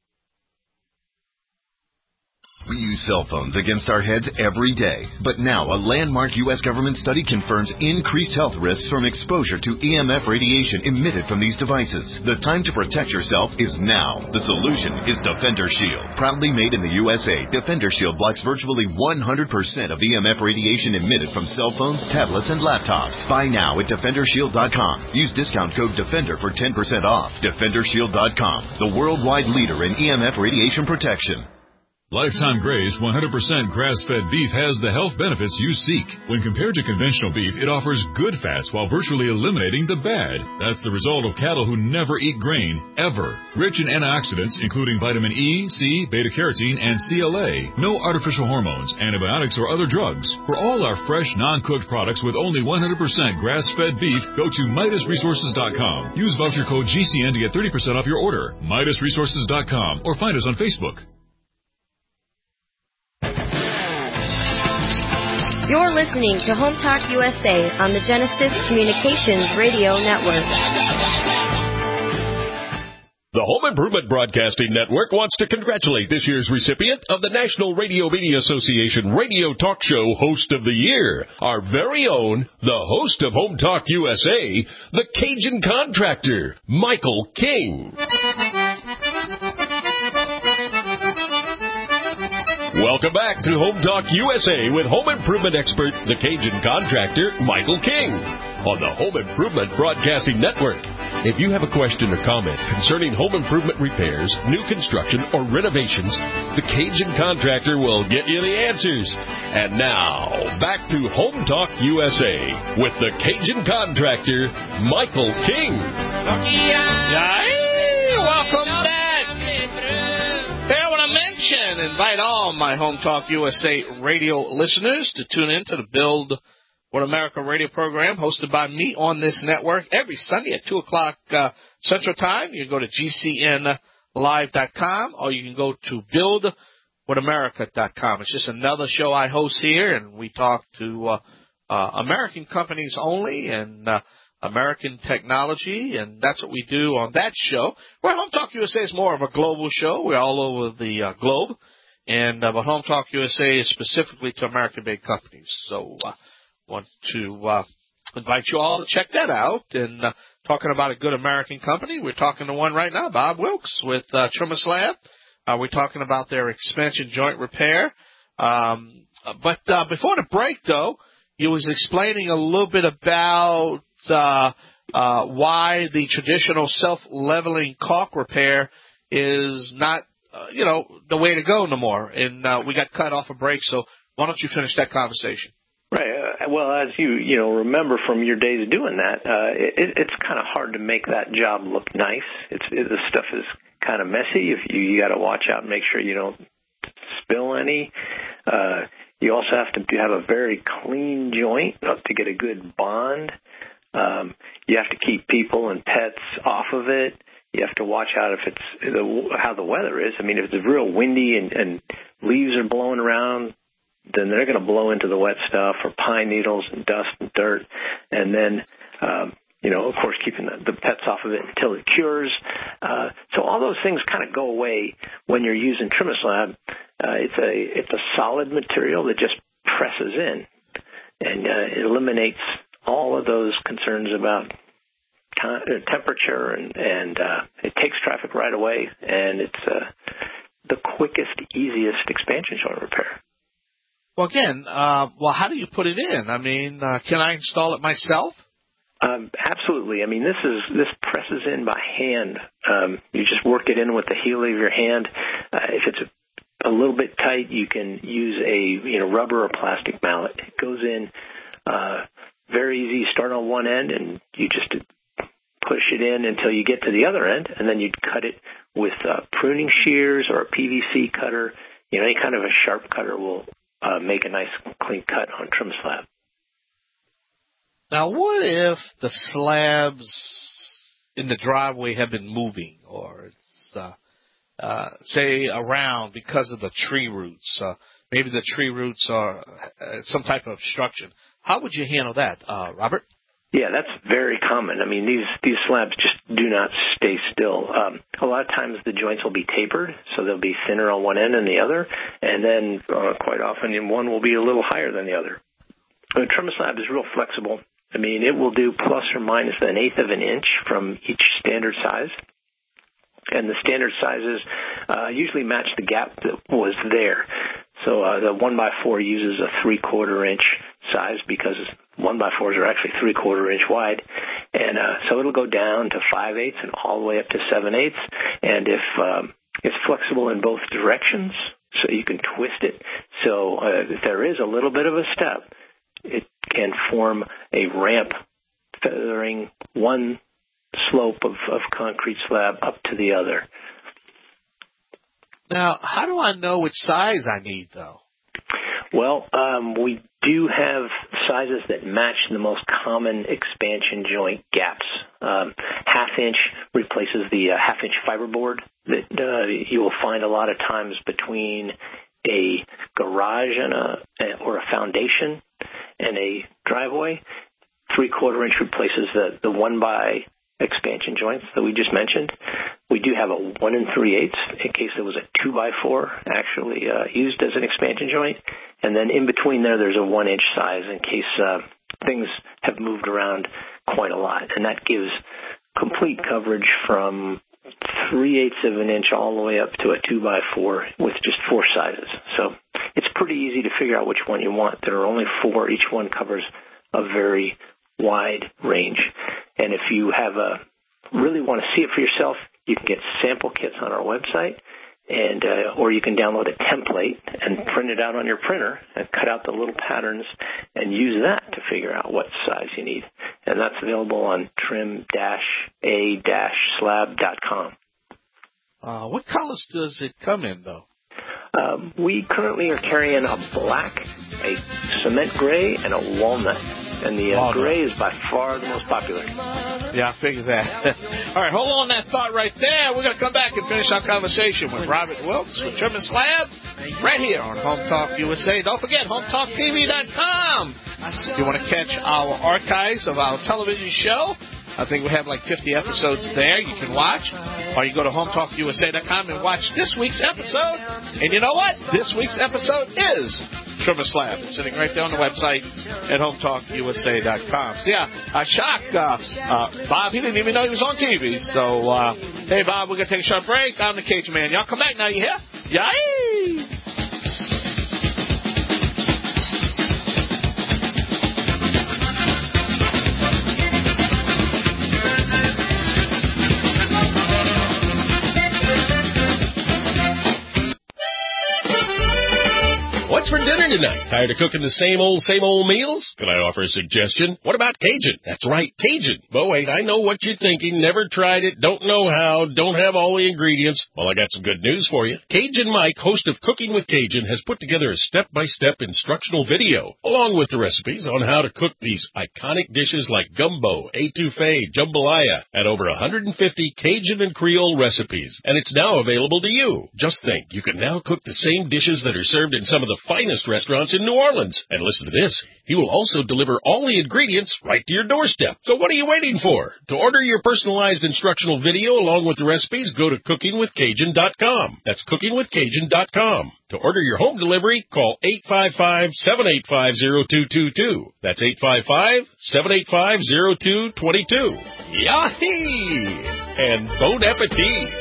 We use cell phones against our heads every day, but now a landmark U S government study confirms increased health risks from exposure to E M F radiation emitted from these devices. The time to protect yourself is now. The solution is Defender Shield. Proudly made in the U S A, Defender Shield blocks virtually one hundred percent of E M F radiation emitted from cell phones, tablets, and laptops. Buy now at defender shield dot com. Use discount code DEFENDER for ten percent off. defender shield dot com, the worldwide leader in E M F radiation protection. Lifetime Graze one hundred percent grass-fed beef has the health benefits you seek. When compared to conventional beef, it offers good fats while virtually eliminating the bad. That's the result of cattle who never eat grain, ever. Rich in antioxidants, including vitamin E, C, beta-carotene, and C L A. No artificial hormones, antibiotics, or other drugs. For all our fresh, non-cooked products with only one hundred percent grass-fed beef, go to Midas Resources dot com. Use voucher code G C N to get thirty percent off your order. Midas Resources dot com or find us on Facebook. You're listening to Home Talk U S A on the Genesis Communications Radio Network. The Home Improvement Broadcasting Network wants to congratulate this year's recipient of the National Radio Media Association Radio Talk Show Host of the Year, our very own, the host of Home Talk U S A, the Cajun Contractor, Michael King. Welcome back to Home Talk U S A with home improvement expert, the Cajun Contractor, Michael King, on the Home Improvement Broadcasting Network. If you have a question or comment concerning home improvement repairs, new construction, or renovations, the Cajun Contractor will get you the answers. And now, back to Home Talk U S A with the Cajun Contractor, Michael King. Hey, welcome back. Hey, I want to mention, invite all welcome my Home Talk U S A radio listeners to tune in to the Build What America radio program hosted by me on this network every Sunday at two o'clock uh, Central Time. You can go to G C N live dot com or you can go to build what america dot com. It's just another show I host here, and we talk to uh, uh, American companies only and uh, American technology, and that's what we do on that show. Where Home Talk U S A is more of a global show. We're all over the uh, globe, and uh, but Home Talk U S A is specifically to American-made companies. So I uh, want to uh, invite you all to check that out. And uh, talking about a good American company, we're talking to one right now, Bob Wilkes with uh, Trimmer Slab. Uh, we're talking about their expansion joint repair. Um, but uh, before the break, though, you was explaining a little bit about uh, uh, why the traditional self-leveling caulk repair is not, uh, you know, the way to go no more. And uh, we got cut off a break, so why don't you finish that conversation? Right. Uh, well, as you you know remember from your days doing that, uh, it, it's kind of hard to make that job look nice. It's it, the stuff is kind of messy. If you you got to watch out and make sure you don't spill any. Uh, you also have to have a very clean joint to get a good bond. Um, you have to keep people and pets off of it. You have to watch out if it's the, how the weather is. I mean, if it's real windy and, and leaves are blowing around, then they're going to blow into the wet stuff or pine needles and dust and dirt. And then, um, you know, of course, keeping the, the pets off of it until it cures. Uh, so all those things kind of go away when you're using Trimmer Slab. Uh, it's a it's a solid material that just presses in, and uh, it eliminates all of those concerns about t- temperature, and, and uh, it takes traffic right away, and it's uh, the quickest, easiest expansion joint repair. Well, again, uh, well, how do you put it in? I mean, uh, can I install it myself? Um, absolutely. I mean, this is this presses in by hand. Um, you just work it in with the heel of your hand. Uh, if it's a, a little bit tight, you can use a you know rubber or plastic mallet. It goes in uh, very easy. You start on one end, and you just push it in until you get to the other end, and then you'd cut it with uh, pruning shears or a P V C cutter. You know, any kind of a sharp cutter will uh, make a nice clean cut on Trim Slab. Now, what if the slabs in the driveway have been moving, or it's, uh, uh, say, around because of the tree roots? Uh, maybe the tree roots are uh, some type of obstruction. How would you handle that, uh, Robert? Yeah, that's very common. I mean, these these slabs just do not stay still. Um, a lot of times the joints will be tapered, so they'll be thinner on one end than the other, and then uh, quite often one will be a little higher than the other. A Trimmer Slab is real flexible. I mean, it will do plus or minus an eighth of an inch from each standard size. And the standard sizes uh, usually match the gap that was there. So uh, the one by four uses a three-quarter inch size because one by fours are actually three-quarter inch wide. And uh, so it'll go down to five-eighths and all the way up to seven-eighths. And if um, it's flexible in both directions, so you can twist it. So uh, if there is a little bit of a step, it can form a ramp feathering one slope of, of concrete slab up to the other. Now, how do I know which size I need, though? Well, um, we do have sizes that match the most common expansion joint gaps. Um, half inch replaces the uh, half inch fiberboard that uh, you will find a lot of times between a garage and a or a foundation and a driveway. Three-quarter inch replaces the, the one-by expansion joints that we just mentioned. We do have a one and three-eighths in case there was a two-by-four actually uh, used as an expansion joint. And then in between there, there's a one-inch size in case uh, things have moved around quite a lot. And that gives complete coverage from three-eighths of an inch all the way up to a two-by-four with just four sizes. So it's pretty easy to figure out which one you want. There are only four. Each one covers a very wide range. And if you have a really want to see it for yourself, you can get sample kits on our website, and uh, or you can download a template and print it out on your printer and cut out the little patterns and use that to figure out what size you need. And that's available on trim a slab dot com. Uh, what colors does it come in, though? Um, we currently are carrying a black, a cement gray, and a walnut. And the uh, gray is by far the most popular. Yeah, I figured that. All right, hold on that thought right there. We're going to come back and finish our conversation with Robert Wilkes with Trim and Slab right here on Home Talk U S A. Don't forget, home talk T V dot com. If you want to catch our archives of our television show, I think we have like fifty episodes there you can watch. Or you go to home talk U S A dot com and watch this week's episode. And you know what? This week's episode is Trim and Slab. It's sitting right there on the website at home talk U S A dot com. So, yeah, uh, shock. Uh, uh, Bob, he didn't even know he was on T V. So, uh, hey, Bob, we're going to take a short break. I'm the Cage Man. Y'all come back now, you hear? Yay! What's for dinner tonight? Tired of cooking the same old, same old meals? Can I offer a suggestion? What about Cajun? That's right, Cajun. But wait, I know what you're thinking. Never tried it, don't know how, don't have all the ingredients. Well, I got some good news for you. Cajun Mike, host of Cooking with Cajun, has put together a step-by-step instructional video, along with the recipes on how to cook these iconic dishes like gumbo, etouffee, jambalaya, and over one hundred fifty Cajun and Creole recipes. And it's now available to you. Just think, you can now cook the same dishes that are served in some of the finest restaurants in New Orleans. And listen to this, he will also deliver all the ingredients right to your doorstep. So what are you waiting for? To order your personalized instructional video along with the recipes, go to cooking with cajun dot com. That's cooking with cajun dot com. To order your home delivery, call eight five five, seven eight five, zero two two two. That's eight five five, seven eight five, zero two two two. Yahee! And bon appetit!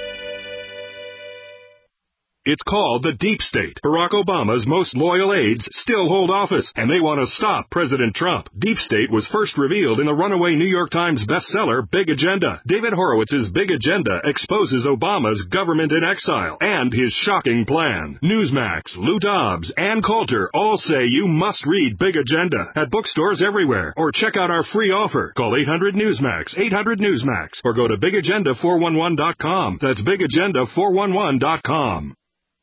It's called the Deep State. Barack Obama's most loyal aides still hold office, and they want to stop President Trump. Deep State was first revealed in the runaway New York Times bestseller, Big Agenda. David Horowitz's Big Agenda exposes Obama's government in exile and his shocking plan. Newsmax, Lou Dobbs, Ann Coulter all say you must read Big Agenda at bookstores everywhere, or check out our free offer. Call eight hundred Newsmax, eight hundred Newsmax, or go to big agenda four one one dot com. That's big agenda four one one dot com.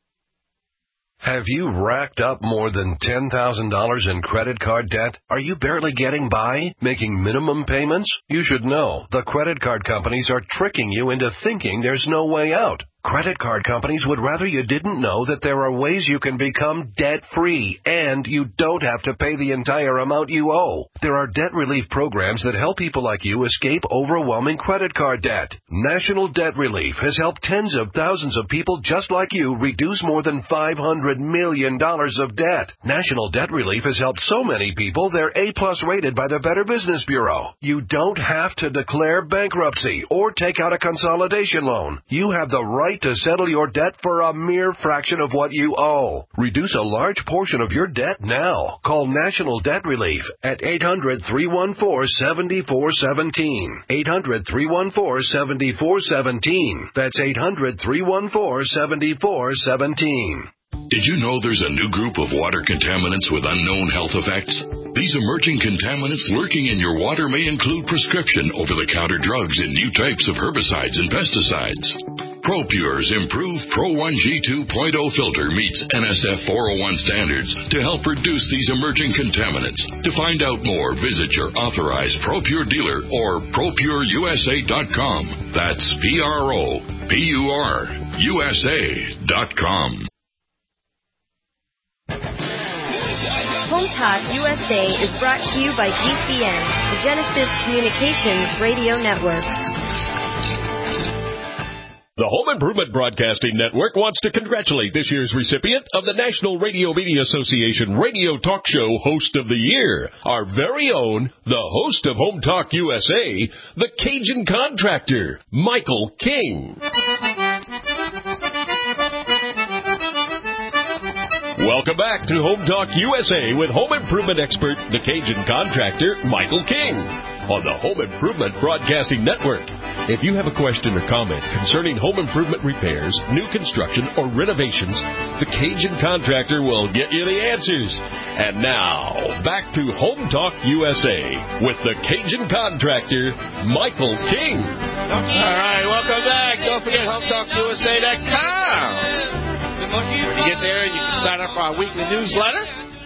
Have you racked up more than ten thousand dollars in credit card debt? Are you barely getting by, making minimum payments? You should know the credit card companies are tricking you into thinking there's no way out. Credit card companies would rather you didn't know that there are ways you can become debt-free, and you don't have to pay the entire amount you owe. There are debt relief programs that help people like you escape overwhelming credit card debt. National Debt Relief has helped tens of thousands of people just like you reduce more than five hundred million dollars of debt. National Debt Relief has helped so many people they're A-plus rated by the Better Business Bureau. You don't have to declare bankruptcy or take out a consolidation loan. You have the right to settle your debt for a mere fraction of what you owe. Reduce a large portion of your debt now. Call National Debt Relief at eight hundred, three one four, seven four one seven. eight hundred, three one four, seven four one seven. That's eight hundred, three one four, seven four one seven. Did you know there's a new group of water contaminants with unknown health effects? These emerging contaminants lurking in your water may include prescription over-the-counter drugs and new types of herbicides and pesticides. ProPure's improved Pro one G two point oh filter meets N S F four oh one standards to help reduce these emerging contaminants. To find out more, visit your authorized ProPure dealer or pro pure U S A dot com. That's P R O P U R U S A dot com. Home Talk U S A is brought to you by G C N, the Genesis Communications Radio Network. The Home Improvement Broadcasting Network wants to congratulate this year's recipient of the National Radio Media Association Radio Talk Show Host of the Year, our very own, the host of Home Talk U S A, the Cajun Contractor, Michael King. Welcome back to Home Talk U S A with home improvement expert, the Cajun Contractor, Michael King, on the Home Improvement Broadcasting Network. If you have a question or comment concerning home improvement repairs, new construction, or renovations, the Cajun Contractor will get you the answers. And now, back to Home Talk U S A with the Cajun Contractor, Michael King. All right, welcome back. Don't forget home talk U S A dot com. When you get there, you can sign up for our weekly newsletter.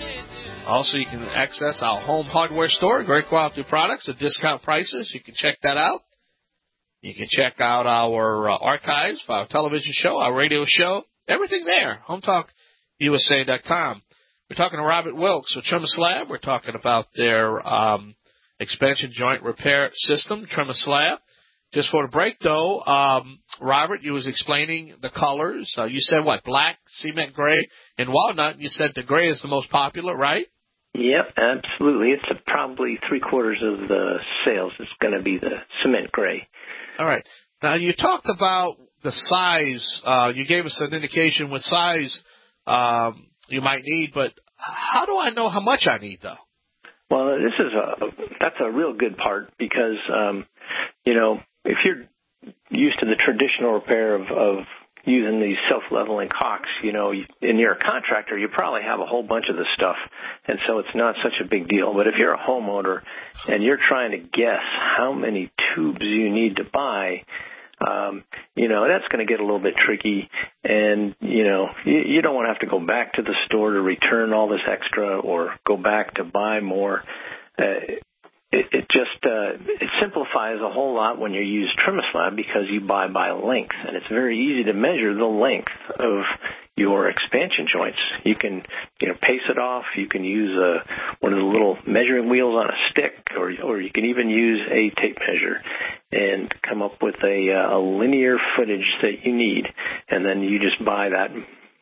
Also, you can access our home hardware store, great quality products at discount prices. You can check that out. You can check out our uh, archives for our television show, our radio show, everything there, home talk U S A dot com. We're talking to Robert Wilkes with Trim a Slab. We're talking about their um, expansion joint repair system, Trim a Slab. Just for the break, though, um, Robert, you was explaining the colors. Uh, you said, what, black, cement gray, and walnut. You said the gray is the most popular, right? Yep, absolutely. It's a, probably three-quarters of the sales is going to be the cement gray. All right. Now, you talked about the size. Uh, you gave us an indication what size um, you might need, but how do I know how much I need, though? Well, this is a that's a real good part because, um, you know, if you're used to the traditional repair of, of using these self-leveling caulks, you know, and you're a contractor, you probably have a whole bunch of this stuff, and so it's not such a big deal. But if you're a homeowner and you're trying to guess how many tubes you need to buy, um, you know, that's going to get a little bit tricky, and, you know, you, you don't want to have to go back to the store to return all this extra or go back to buy more. Uh, It, it just uh, it simplifies a whole lot when you use Trim a Slab because you buy by length, and it's very easy to measure the length of your expansion joints. You can, you know, pace it off. You can use a, one of the little measuring wheels on a stick, or or you can even use a tape measure and come up with a, a linear footage that you need, and then you just buy that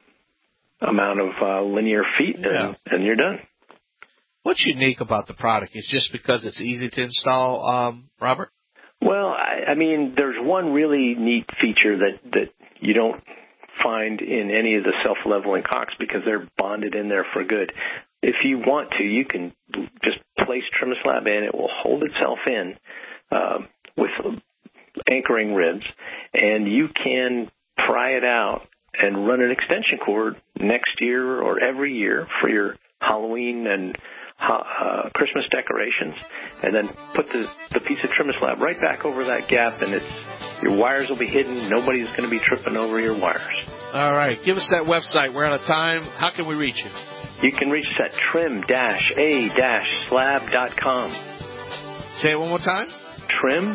amount of uh, linear feet, and, yeah. and you're done. What's unique about the product? Is just because it's easy to install, um, Robert? Well, I, I mean, there's one really neat feature that, that you don't find in any of the self-leveling caulks because they're bonded in there for good. If you want to, you can just place Trim a Slab in. It will hold itself in uh, with anchoring ribs, and you can pry it out and run an extension cord next year or every year for your Halloween and Uh, Christmas decorations, and then put the, the piece of Trim a Slab right back over that gap, and it's your wires will be hidden. Nobody's going to be tripping over your wires. All right. Give us that website. We're out of time. How can we reach you? You can reach us at trim a slab dot com. Say it one more time. trim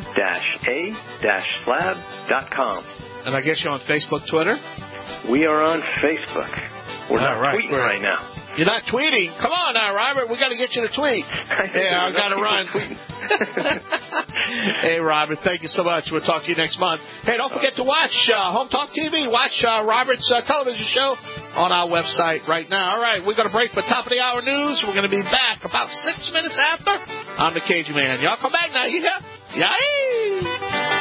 a slab dot com. And I guess you're on Facebook, Twitter? We are on Facebook. We're All not right. tweeting right now. You're not tweeting? Come on now, Robert. We got to get you to tweet. Yeah, I've got to run. Hey, Robert, thank you so much. We'll talk to you next month. Hey, don't forget to watch uh, Home Talk T V. Watch uh, Robert's uh, television show on our website right now. All right, we're going to break for top of the hour news. We're going to be back about six minutes after. I'm the Cajun Man. Y'all come back now. You hear? Yay!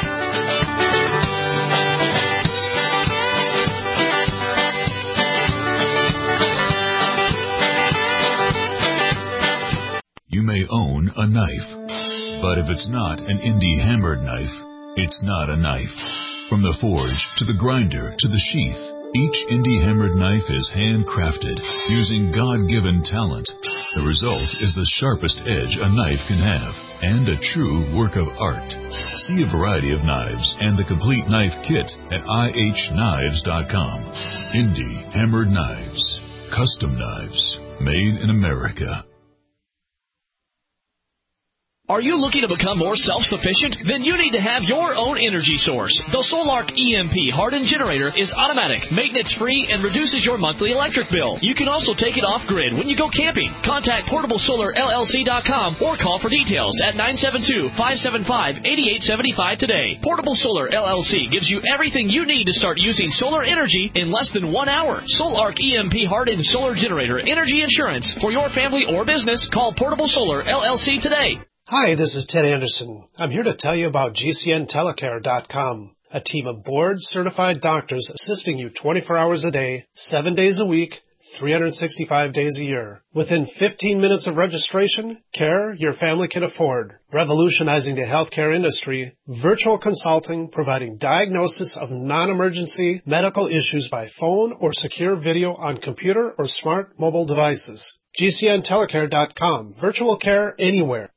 You may own a knife, but if it's not an indie hammered knife, it's not a knife. From the forge to the grinder to the sheath, each indie hammered knife is handcrafted using God-given talent. The result is the sharpest edge a knife can have and a true work of art. See a variety of knives and the complete knife kit at I H knives dot com. Indie hammered knives, custom knives, made in America. Are you looking to become more self-sufficient? Then you need to have your own energy source. The Solark E M P hardened generator is automatic, maintenance-free, and reduces your monthly electric bill. You can also take it off-grid when you go camping. Contact portable solar L L C dot com or call for details at nine seven two, five seven five, eight eight seven five today. Portable Solar L L C gives you everything you need to start using solar energy in less than one hour. Solark E M P hardened solar generator energy insurance for your family or business. Call Portable Solar L L C today. Hi, this is Ted Anderson. I'm here to tell you about G C N telecare dot com, a team of board-certified doctors assisting you twenty-four hours a day, seven days a week, three hundred sixty-five days a year. Within fifteen minutes of registration, care your family can afford. Revolutionizing the healthcare industry, virtual consulting providing diagnosis of non-emergency medical issues by phone or secure video on computer or smart mobile devices. G C N telecare dot com. Virtual care anywhere.